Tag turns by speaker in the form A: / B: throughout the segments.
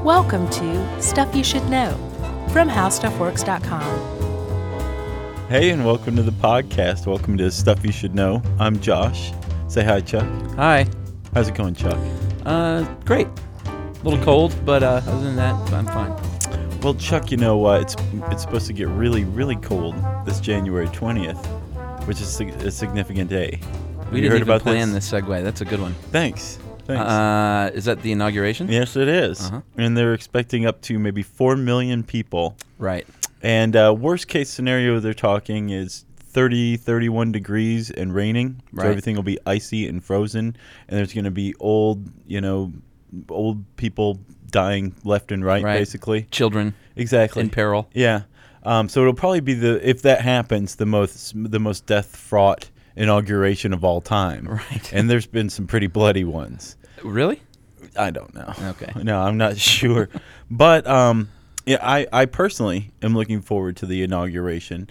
A: Welcome to Stuff You Should Know from HowStuffWorks.com.
B: Hey, and welcome to the podcast. Welcome to Stuff You Should Know. I'm Josh. Say hi, Chuck.
C: Hi.
B: How's it going, Chuck?
C: Great. A little cold, but other than that, I'm fine.
B: Well, Chuck, you know what? It's supposed to get really, really cold this January 20th, which is a significant day.
C: We didn't even plan this segue. That's a good one.
B: Thanks.
C: Is that the inauguration?
B: Yes, it is. And they're expecting up to maybe 4 million people.
C: Right.
B: And worst case scenario they're talking is 30, 31 degrees and raining.
C: Right.
B: So everything will be icy and frozen. And there's going to be old people dying left and right, basically.
C: Children.
B: Exactly.
C: In peril.
B: Yeah. So it'll probably be if that happens, the most death-fraught inauguration of all time.
C: Right.
B: And there's been some pretty bloody ones.
C: Really?
B: I don't know.
C: Okay.
B: No, I'm not sure. But I personally am looking forward to the inauguration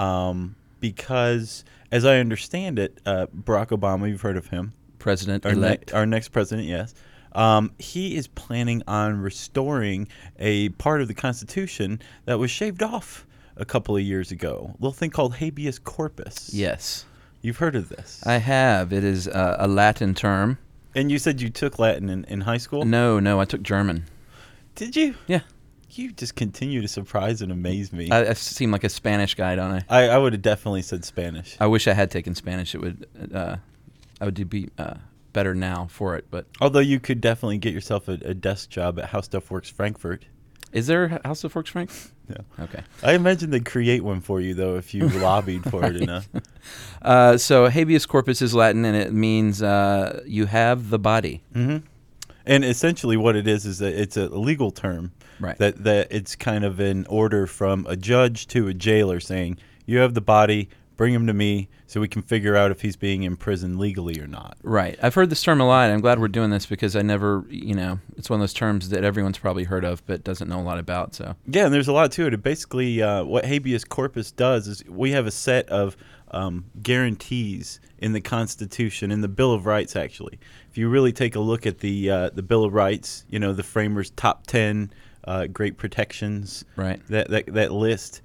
B: because, as I understand it, Barack Obama, you've heard of him.
C: President-elect.
B: Our next president, yes. He is planning on restoring a part of the Constitution that was shaved off a couple of years ago. A little thing called habeas corpus.
C: Yes.
B: You've heard of this?
C: I have. It is a Latin term.
B: And you said you took Latin in high school?
C: No, I took German.
B: Did you?
C: Yeah. You
B: just continue to surprise and amaze me.
C: I seem like a Spanish guy, don't I?
B: I would have definitely said Spanish.
C: I wish I had taken Spanish. It would. I would be better now for it, but
B: although you could definitely get yourself a desk job at How Stuff Works Frankfurt.
C: Is there How Stuff Works Frankfurt?
B: Yeah.
C: Okay.
B: I imagine they'd create one for you though if you lobbied for it enough.
C: So habeas corpus is Latin, and it means you have the body.
B: Mm-hmm. And essentially, what it is that it's a legal term.
C: Right.
B: That it's kind of an order from a judge to a jailer saying, you have the body, bring him to me so we can figure out if he's being imprisoned legally or not.
C: Right. I've heard this term a lot. I'm glad we're doing this because I never, it's one of those terms that everyone's probably heard of but doesn't know a lot about. So
B: yeah, and there's a lot to it. Basically, what habeas corpus does is we have a set of guarantees in the Constitution, in the Bill of Rights, actually. If you really take a look at the Bill of Rights, the framers' top 10 great protections,
C: right?
B: That list,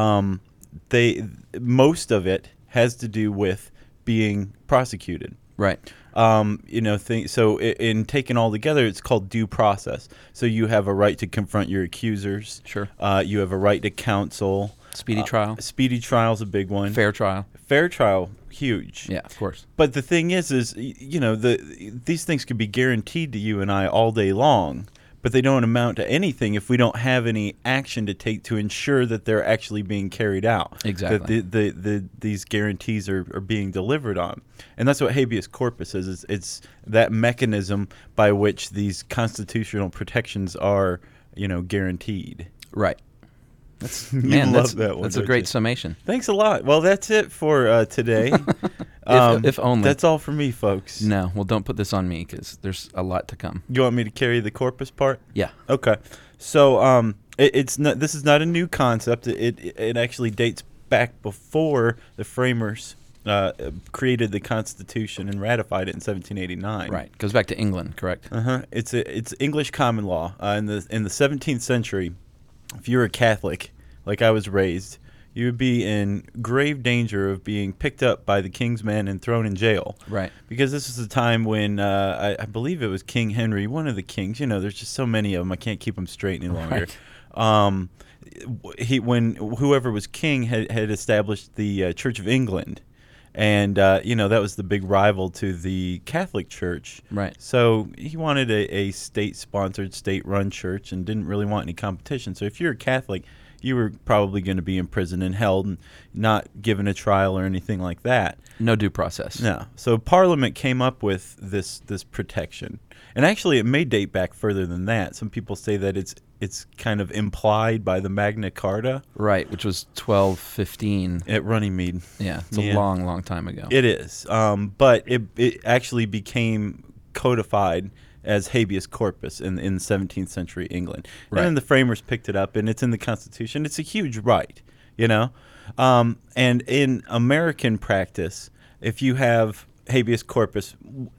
B: most of it has to do with being prosecuted,
C: right?
B: So in taken all together, it's called due process. So you have a right to confront your accusers.
C: Sure.
B: You have a right to counsel.
C: Speedy trial.
B: Speedy trial's a big one.
C: Fair trial.
B: Fair trial, huge.
C: Yeah, of course.
B: But the thing is these things could be guaranteed to you and I all day long, but they don't amount to anything if we don't have any action to take to ensure that they're actually being carried out.
C: Exactly.
B: That these guarantees are being delivered on. And that's what habeas corpus is. It's that mechanism by which these constitutional protections are, guaranteed.
C: Right.
B: That's
C: a great summation.
B: Thanks a lot. Well, that's it for today.
C: If only.
B: That's all for me, folks.
C: No, well, don't put this on me because there's a lot to come.
B: You want me to carry the corpus part?
C: Yeah.
B: Okay. So it's not. This is not a new concept. It actually dates back before the framers created the Constitution and ratified it in 1789.
C: Right. Goes back to England, correct?
B: It's English common law in the 17th century. If you're a Catholic, like I was raised, you would be in grave danger of being picked up by the king's men and thrown in jail.
C: Right.
B: Because this is the time when I believe it was King Henry, one of the kings. There's just so many of them. I can't keep them straight any longer.
C: Right.
B: When whoever was king had established the Church of England. And, that was the big rival to the Catholic Church.
C: Right.
B: So he wanted a state-sponsored, state-run church and didn't really want any competition. So if you're a Catholic, you were probably going to be imprisoned and held and not given a trial or anything like that.
C: No due process.
B: No. So Parliament came up with this protection. And actually, it may date back further than that. Some people say that it's kind of implied by the Magna Carta.
C: Right, which was 1215.
B: At Runnymede.
C: Yeah, it's a long, long time ago.
B: It is. But it actually became codified as habeas corpus in 17th century England.
C: Right.
B: And then the framers picked it up, and it's in the Constitution. It's a huge right, And in American practice, if you have habeas corpus,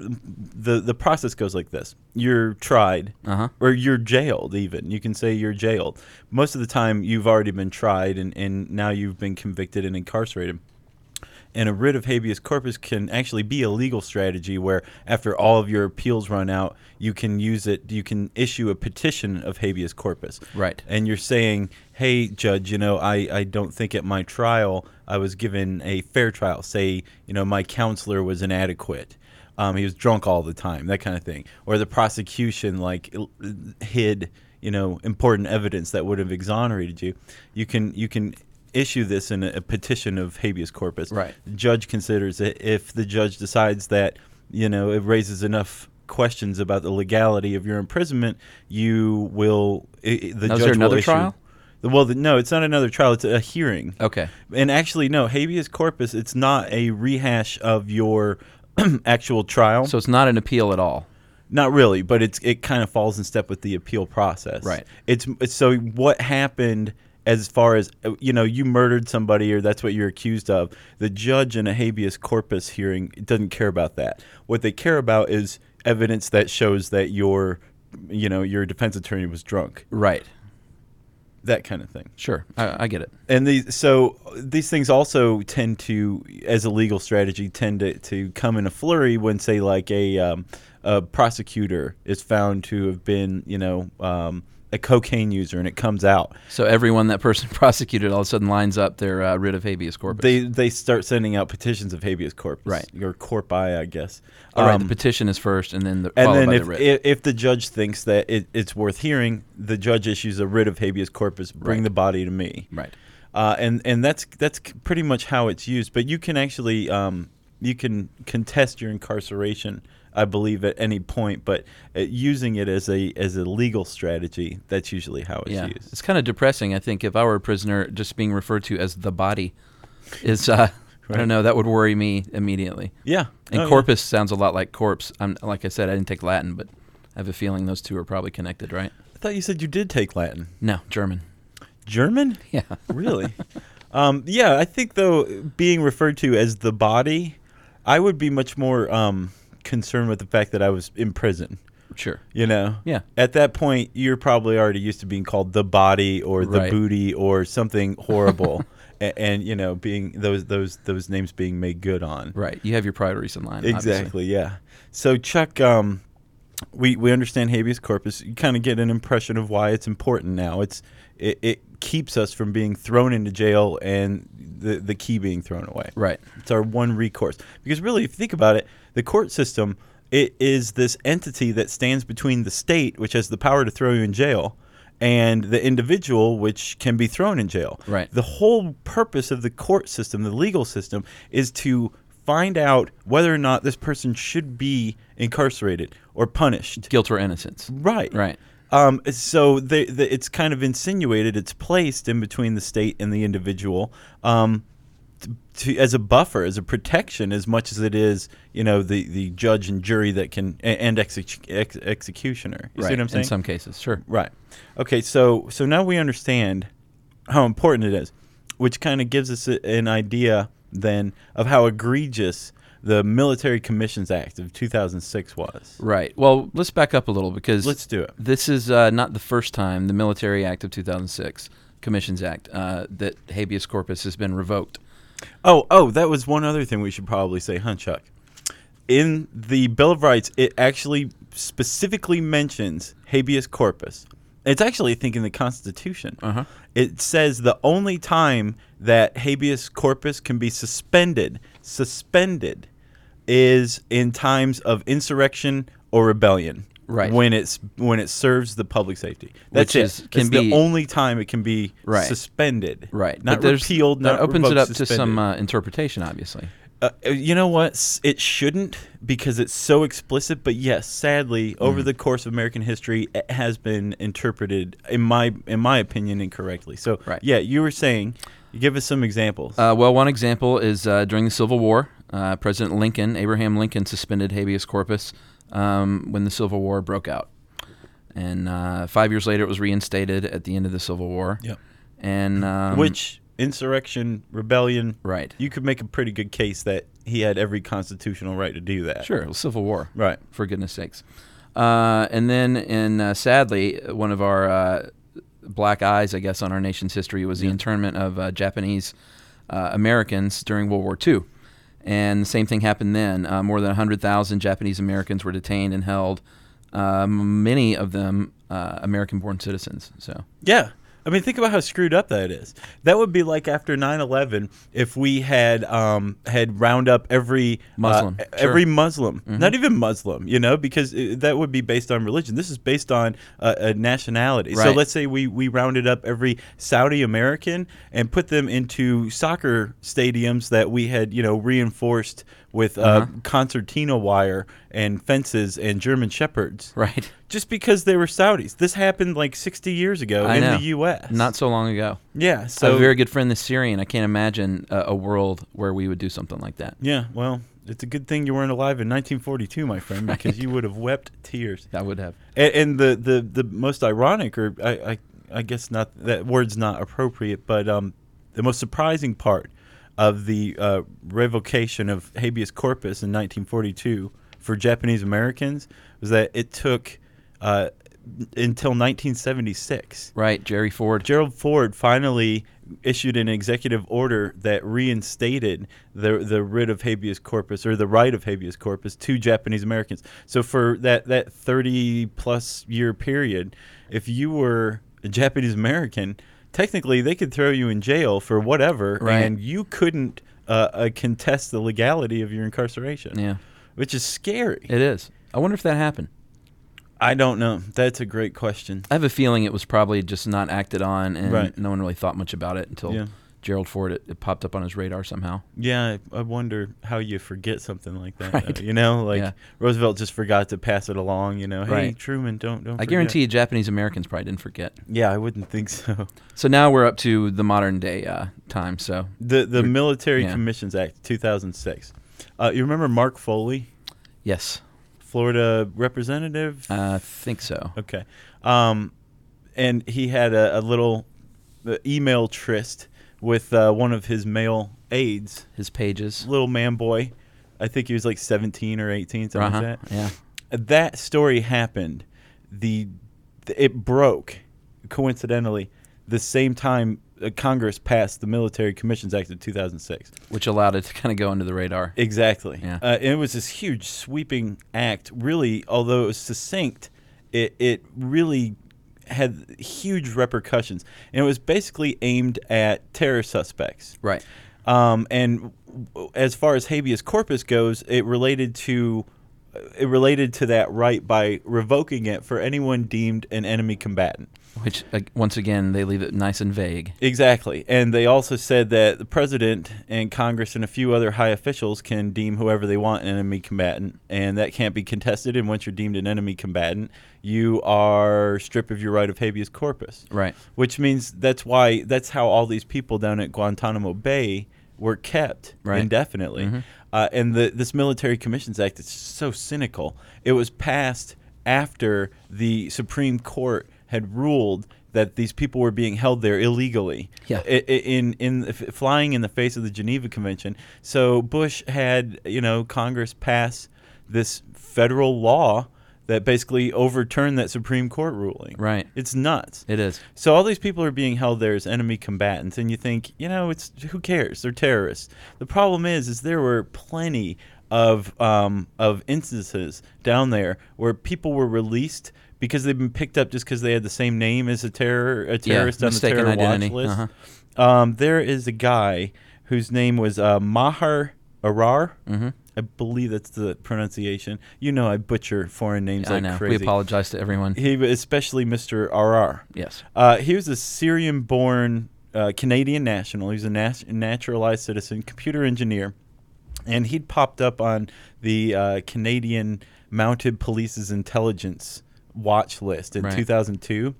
B: the process goes like this. You're tried, or you're jailed even. You can say you're jailed. Most of the time, you've already been tried, and now you've been convicted and incarcerated. And a writ of habeas corpus can actually be a legal strategy where after all of your appeals run out, you can use it. You can issue a petition of habeas corpus.
C: Right.
B: And you're saying, hey, judge, I don't think at my trial I was given a fair trial. Say, my counselor was inadequate. He was drunk all the time, that kind of thing. Or the prosecution hid, important evidence that would have exonerated you. You can issue this in a petition of habeas corpus.
C: Right.
B: The judge considers it. If the judge decides that it raises enough questions about the legality of your imprisonment, you will. The judge
C: is there another
B: will issue,
C: trial?
B: Well, no, it's not another trial. It's a hearing.
C: Okay.
B: And actually, no, habeas corpus. It's not a rehash of your actual trial.
C: So it's not an appeal at all.
B: Not really, but it kind of falls in step with the appeal process.
C: Right.
B: It's so what happened. As far as, you murdered somebody or that's what you're accused of, the judge in a habeas corpus hearing doesn't care about that. What they care about is evidence that shows that your defense attorney was drunk.
C: Right.
B: That kind of thing.
C: Sure. I get it.
B: And these things also tend to, as a legal strategy, tend to come in a flurry when, say, like a prosecutor is found to have been, a cocaine user, and it comes out.
C: So everyone that person prosecuted all of a sudden lines up their writ of habeas corpus.
B: They start sending out petitions of habeas corpus,
C: right?
B: Or corpi, I guess.
C: All right, the petition is first, and then followed by the writ.
B: If the judge thinks that it's worth hearing, the judge issues a writ of habeas corpus. Bring the body to me.
C: Right.
B: And that's pretty much how it's used. But you can actually you can contest your incarceration, I believe, at any point, but using it as a legal strategy, that's usually how it's used.
C: It's kind of depressing. I think if I were a prisoner, just being referred to as the body is, I don't know, that would worry me immediately.
B: Yeah.
C: And corpus sounds a lot like corpse. Like I said, I didn't take Latin, but I have a feeling those two are probably connected, right?
B: I thought you said you did take Latin.
C: No, German.
B: German?
C: Yeah.
B: Really? Yeah, I think, though, being referred to as the body, I would be much more concerned with the fact that I was in prison.
C: Sure.
B: Yeah. At that point, you're probably already used to being called the body or the booty or something horrible, and being those names being made good on.
C: Right. You have your priorities in line.
B: Exactly. Obviously. Yeah. So Chuck, we understand habeas corpus. You kind of get an impression of why it's important now. It keeps us from being thrown into jail and the key being thrown away.
C: Right.
B: It's our one recourse. Because really, if you think about it, the court system, it is this entity that stands between the state, which has the power to throw you in jail, and the individual, which can be thrown in jail.
C: Right.
B: The whole purpose of the court system, the legal system, is to find out whether or not this person should be incarcerated or punished.
C: Guilt or innocence.
B: Right.
C: Right.
B: So it's kind of insinuated, it's placed in between the state and the individual as a buffer, as a protection, as much as it is, the judge and jury that can, and executioner. You see what I'm saying?
C: In some cases, sure.
B: Right. Okay, so now we understand how important it is, which kind of gives us an idea then of how egregious the Military Commissions Act of 2006 was.
C: Right. Well, let's back up a little because
B: let's do it.
C: This is not the first time the Military Act of 2006, Commissions Act, that habeas corpus has been revoked.
B: Oh, that was one other thing we should probably say, huh, Chuck? In the Bill of Rights, it actually specifically mentions habeas corpus. It's actually, I think, in the Constitution.
C: Uh-huh.
B: It says the only time that habeas corpus can be suspended is in times of insurrection or rebellion.
C: Right.
B: When it serves the public safety. That's it. It's the only time it can be suspended.
C: Right.
B: Not repealed, not revoked,
C: opens it up
B: suspended.
C: to some interpretation, obviously.
B: You know what? It shouldn't, because it's so explicit. But yes, sadly, over the course of American history, it has been interpreted, in my opinion, incorrectly. So, yeah, you were saying, give us some examples.
C: Well, one example is during the Civil War, President Lincoln, Abraham Lincoln, suspended habeas corpus when the Civil War broke out. And 5 years later, it was reinstated at the end of the Civil War.
B: Yep.
C: And
B: which insurrection, rebellion,
C: right?
B: You could make a pretty good case that he had every constitutional right to do that.
C: Sure, it was Civil War.
B: Right.
C: For goodness sakes. And then, sadly, one of our black eyes, I guess, on our nation's history was the internment of Japanese Americans during World War II. And the same thing happened then. More than 100,000 Japanese Americans were detained and held, many of them American-born citizens. So
B: Yeah. I mean, think about how screwed up that is. That would be like after 9/11 if we had round up every
C: Muslim.
B: every Muslim, not even Muslim, because that would be based on religion. This is based on a nationality. So
C: Right.
B: let's say we rounded up every Saudi American and put them into soccer stadiums that we had, reinforced with concertina wire and fences and German shepherds.
C: Right.
B: Just because they were Saudis. This happened like 60 years ago
C: I
B: in
C: know.
B: the U.S.
C: Not so long ago.
B: Yeah.
C: I have
B: So
C: a very good friend, the Syrian. I can't imagine a world where we would do something like that.
B: yeah. Well, it's a good thing you weren't alive in 1942, my friend, because you would have wept tears.
C: I would have.
B: And the most ironic, or I guess not, that word's not appropriate, but the most surprising part of the revocation of habeas corpus in 1942 for Japanese Americans was that it took until 1976.
C: Right, Jerry Ford.
B: Gerald Ford finally issued an executive order that reinstated the writ of habeas corpus, or the right of habeas corpus, to Japanese Americans. So for that 30-plus year period, if you were a Japanese American, technically they could throw you in jail for whatever,
C: Right.
B: and you couldn't contest the legality of your incarceration.
C: Yeah,
B: Which is scary.
C: it is. I wonder if that happened.
B: I don't know. That's a great question.
C: I have a feeling it was probably just not acted on, and
B: Right.
C: no one really thought much about it until
B: Yeah.
C: Gerald Ford, it popped up on his radar somehow.
B: Yeah, I wonder how you forget something like that.
C: Right.
B: Like
C: Yeah.
B: Roosevelt just forgot to pass it along. Hey,
C: Right.
B: Truman, don't.
C: I
B: forget.
C: guarantee you Japanese Americans probably didn't forget.
B: Yeah, I wouldn't think so.
C: So now we're up to the modern day time. So
B: The Military
C: yeah.
B: Commissions Act, 2006. You remember Mark Foley,
C: yes,
B: Florida representative?
C: I think so.
B: Okay. And he had a little email tryst with one of his male aides,
C: His pages.
B: little man boy. I think he was like 17 or 18, something like that.
C: Yeah.
B: That story happened. It broke, coincidentally, the same time Congress passed the Military Commissions Act of 2006.
C: Which allowed it to kind of go under the radar.
B: Exactly.
C: Yeah.
B: And it was this huge, sweeping act. Really, although it was succinct, it really had huge repercussions. And it was basically aimed at terror suspects.
C: Right.
B: And as far as habeas corpus goes, it related to that right by revoking it for anyone deemed an enemy combatant.
C: Which, once again, they leave it nice and vague.
B: Exactly. And they also said that the president and Congress and a few other high officials can deem whoever they want an enemy combatant, and that can't be contested. And once you're deemed an enemy combatant, you are stripped of your right of habeas corpus.
C: Right.
B: Which means that's how all these people down at Guantanamo Bay were kept
C: Right.
B: indefinitely.
C: Mm-hmm.
B: And this Military Commissions Act is so cynical. It was passed after the Supreme Court had ruled that these people were being held there illegally,
C: Yeah.
B: flying in the face of the Geneva Convention. So Bush had Congress pass this federal law that basically overturned that Supreme Court ruling.
C: Right.
B: It's nuts.
C: It is.
B: So all these people are being held there as enemy combatants, and you think, it's who cares? They're terrorists. The problem is there were plenty of instances down there where people were released because they've been picked up just because they had the same name as a terrorist on the
C: mistaken
B: terror
C: identity.
B: watch list.
C: Uh-huh.
B: There is a guy whose name was Maher Arar.
C: Mm-hmm.
B: I believe that's the pronunciation. I butcher foreign names
C: I
B: like
C: know.
B: crazy.
C: We apologize to everyone.
B: Especially Mr. Arar.
C: Yes.
B: He was a Syrian-born Canadian national. He was a naturalized citizen, computer engineer, and he'd popped up on the Canadian Mounted Police's intelligence watch list in
C: Right.
B: 2002.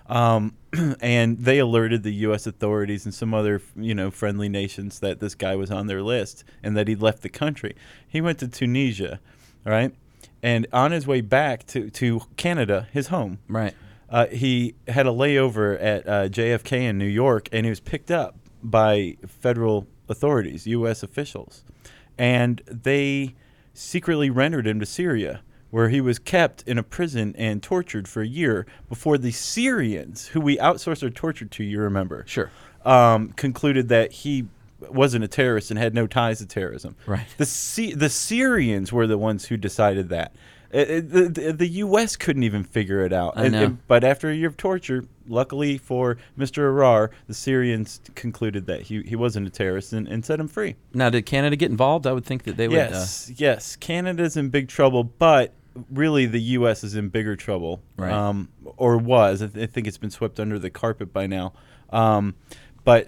B: And they alerted the U.S. authorities and some other, friendly nations that this guy was on their list and that he'd left the country. He went to Tunisia, right? And on his way back to Canada, his home,
C: Right.
B: he had a layover at JFK in New York, and he was picked up by federal authorities, U.S. officials. and they secretly rendered him to Syria, where he was kept in a prison and tortured for a year before the Syrians, who we outsourced our torture to, you remember,
C: Sure.
B: concluded that he wasn't a terrorist and had no ties to terrorism.
C: Right.
B: The Syrians were the ones who decided that. The U.S. couldn't even figure it out.
C: I know.
B: But after a year of torture, luckily for Mr. Arar, the Syrians concluded that he wasn't a terrorist and set him free.
C: Now, did Canada get involved? I would think that they would.
B: Yes. Canada's in big trouble, but really the U.S. is in bigger trouble.
C: Right.
B: Or was. I think it's been swept under the carpet by now. But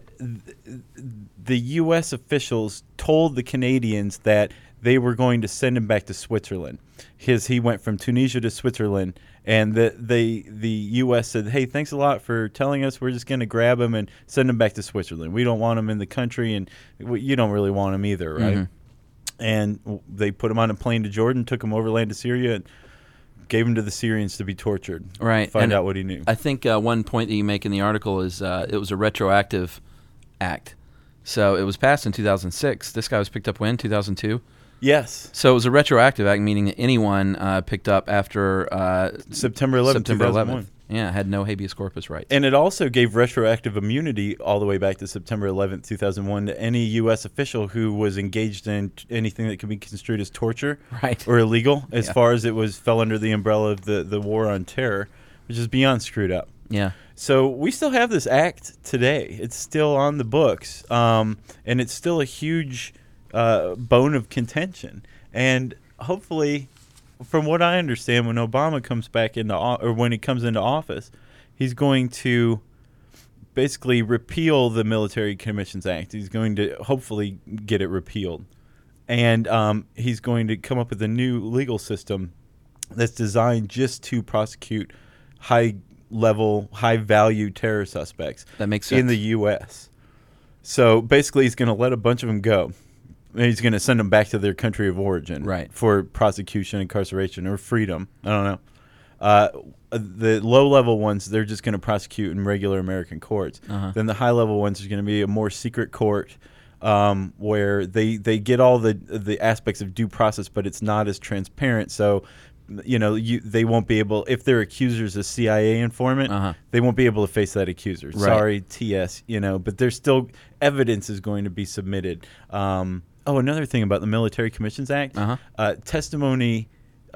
B: the U.S. officials told the Canadians that they were going to send him back to Switzerland. He went from Tunisia to Switzerland, and the U.S. said, hey, thanks a lot for telling us. We're just going to grab him and send him back to Switzerland. We don't want him in the country, and you don't really want him either, right? Mm-hmm. And they put him on a plane to Jordan, took him overland to Syria, and gave him to the Syrians to be tortured.
C: Right.
B: Find out what he knew.
C: I think one point that you make in the article is it was a retroactive act. So it was passed in 2006. This guy was picked up when? 2002?
B: Yes.
C: So it was a retroactive act, meaning that anyone picked up after
B: September 11th, 2001.
C: Yeah, had no habeas corpus rights.
B: And it also gave retroactive immunity all the way back to September 11th, 2001 to any U.S. official who was engaged in anything that could be construed as torture or illegal, as far as it fell under the umbrella of the war on terror, which is beyond screwed up.
C: Yeah.
B: So we still have this act today. It's still on the books, and it's still a huge bone of contention. And hopefully, from what I understand, when Obama comes back when he comes into office, he's going to basically repeal the Military Commissions Act. He's going to hopefully get it repealed, and he's going to come up with a new legal system that's designed just to prosecute high-level, high-value terror suspects.
C: That makes sense.
B: In the U.S. So basically, he's going to let a bunch of them go. He's going to send them back to their country of origin for prosecution, incarceration, or freedom. I don't know. The low-level ones, they're just going to prosecute in regular American courts. Then the high-level ones are going to be a more secret court where they get all the aspects of due process, but it's not as transparent. So, they won't be able, if their accuser's a CIA informant, they won't be able to face that accuser. Right. Sorry, TS, but there's still evidence is going to be submitted. Another thing about the Military Commissions Act, testimony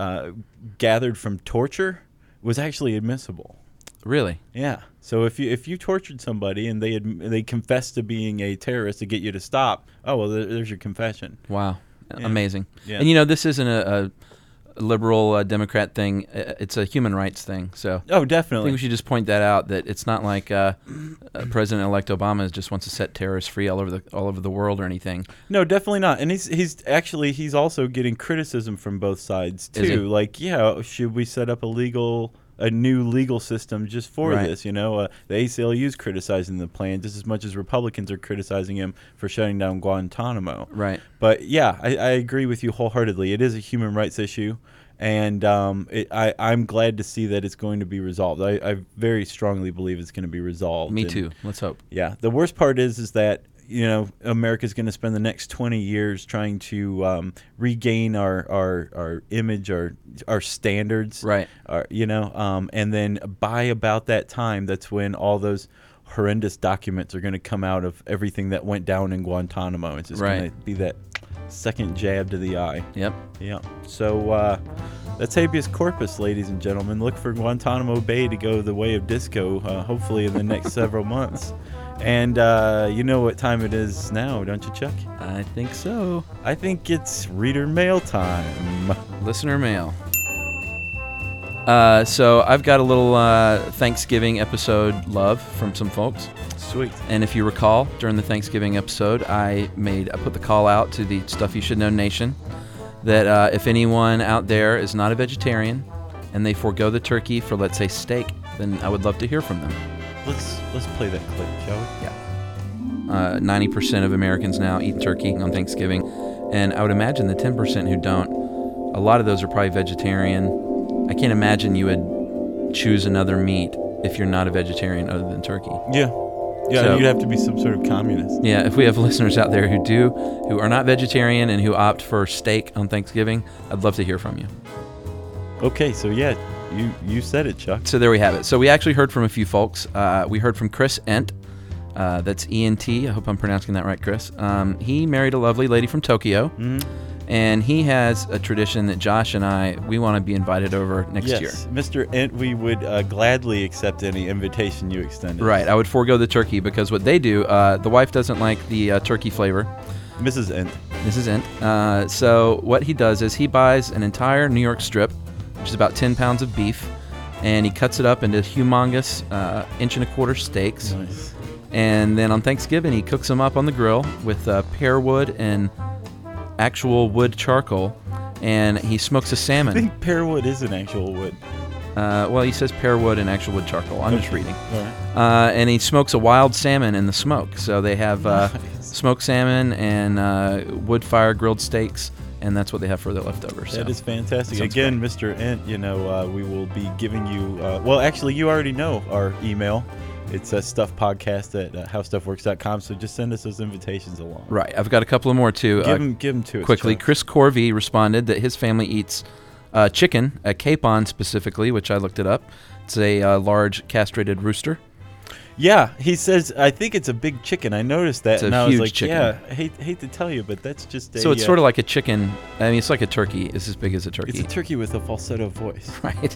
B: gathered from torture was actually admissible.
C: Really?
B: Yeah. So if you tortured somebody and they confessed to being a terrorist to get you to stop, there's your confession.
C: Wow. Yeah. Amazing.
B: Yeah.
C: And this isn't a liberal Democrat thing. It's a human rights thing. So
B: definitely.
C: I think we should just point that out, that it's not like President-elect Obama just wants to set terrorists free all over the world or anything.
B: No, definitely not. And he's also getting criticism from both sides too. Like, should we set up a new legal system just for this? The ACLU is criticizing the plan just as much as Republicans are criticizing him for shutting down Guantanamo. Right. But I agree with you wholeheartedly. It is a human rights issue, and I'm glad to see that it's going to be resolved. I very strongly believe it's going to be resolved.
C: Me too. Let's hope.
B: Yeah. The worst part is that America's going to spend the next 20 years trying to regain our image, our standards, right? And then by about that time, that's when all those horrendous documents are going to come out of everything that went down in Guantanamo. It's just going to be that second jab to the eye. Yep. Yeah. So that's habeas corpus, ladies and gentlemen. Look for Guantanamo Bay to go the way of disco, hopefully in the next several months. And you know what time it is now, don't you, Chuck?
C: I think so.
B: I think it's reader mail time.
C: Listener mail. So I've got a little Thanksgiving episode love from some folks.
B: Sweet.
C: And if you recall, during the Thanksgiving episode, I put the call out to the Stuff You Should Know Nation that if anyone out there is not a vegetarian and they forego the turkey for, let's say, steak, then I would love to hear from them.
B: Let's play that clip, shall we?
C: Yeah. 90% of Americans now eat turkey on Thanksgiving, and I would imagine the 10% who don't, a lot of those are probably vegetarian. I can't imagine you would choose another meat if you're not a vegetarian other than turkey.
B: Yeah. Yeah,
C: So-
B: you'd have to be some sort of communist.
C: Yeah, if we have listeners out there who are not vegetarian and who opt for steak on Thanksgiving, I'd love to hear from you.
B: Okay, so yeah, you said it, Chuck.
C: So there we have it. So we actually heard from a few folks. We heard from Chris Ent. That's E-N-T. I hope I'm pronouncing that right, Chris. He married a lovely lady from Tokyo.
B: Mm-hmm.
C: And he has a tradition that Josh and we want to be invited over next year.
B: Yes, Mr. Ent, we would gladly accept any invitation you extended.
C: Right. I would forego the turkey because what they do, the wife doesn't like the turkey flavor.
B: Mrs. Ent.
C: Mrs. Ent. So what he does is he buys an entire New York strip, which is about 10 pounds of beef, and he cuts it up into humongous 1.25-inch steaks.
B: Nice.
C: And then on Thanksgiving, he cooks them up on the grill with pear wood and actual wood charcoal, and he smokes a
B: I
C: salmon.
B: think pearwood is an actual wood.
C: Well, he says pear wood and actual wood charcoal. I'm just reading.
B: All right.
C: And he smokes a wild salmon in the smoke. So they have
B: Nice.
C: smoked salmon and wood fire grilled steaks, and that's what they have for their leftovers.
B: That
C: so.
B: is fantastic.
C: Sounds
B: Again, Mr. Ent, we will be giving you, well, actually, you already know our email. It's stuffpodcast@howstuffworks.com, so just send us those invitations along.
C: Right. I've got a couple of more too.
B: Give them to us.
C: Quickly,
B: Chuck.
C: Chris Corvey responded that his family eats chicken, a capon specifically, which I looked it up. It's a large castrated rooster.
B: Yeah, he says, I think it's a big chicken. I noticed that,
C: It's a
B: and I was
C: huge
B: like,
C: chicken.
B: yeah, I hate to tell you, but that's just a...
C: So it's sort of like a chicken. I mean, it's like a turkey. It's as big as a turkey.
B: It's a turkey with a falsetto voice.
C: Right.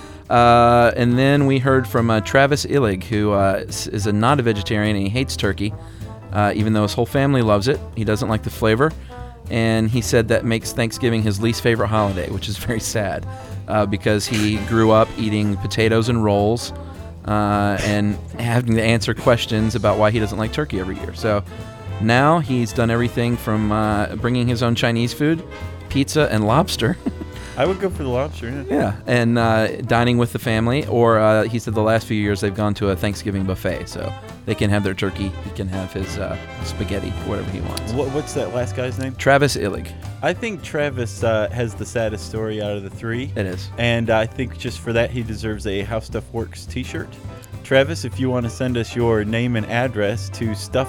C: And then we heard from Travis Illig, who is not a vegetarian and he hates turkey, even though his whole family loves it. He doesn't like the flavor. And he said that makes Thanksgiving his least favorite holiday, which is very sad because he grew up eating potatoes and rolls and having to answer questions about why he doesn't like turkey every year. So now he's done everything from bringing his own Chinese food, pizza, and lobster.
B: I would go for the lobster, yeah.
C: Yeah, and dining with the family, or he said the last few years they've gone to a Thanksgiving buffet, so they can have their turkey, he can have his spaghetti, whatever he wants.
B: What's that last guy's name?
C: Travis Illig.
B: I think Travis has the saddest story out of the three.
C: It is.
B: And I think just for that, he deserves a How Stuff Works t-shirt. Travis, if you want to send us your name and address to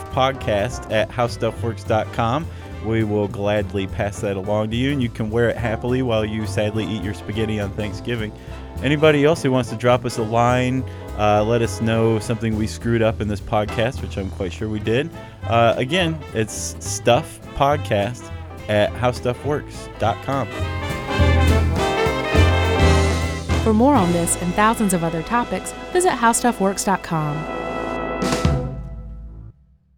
B: stuffpodcast@howstuffworks.com, we will gladly pass that along to you, and you can wear it happily while you sadly eat your spaghetti on Thanksgiving. Anybody else who wants to drop us a line, let us know something we screwed up in this podcast, which I'm quite sure we did. Again, it's stuffpodcast@howstuffworks.com.
A: For more on this and thousands of other topics, visit howstuffworks.com.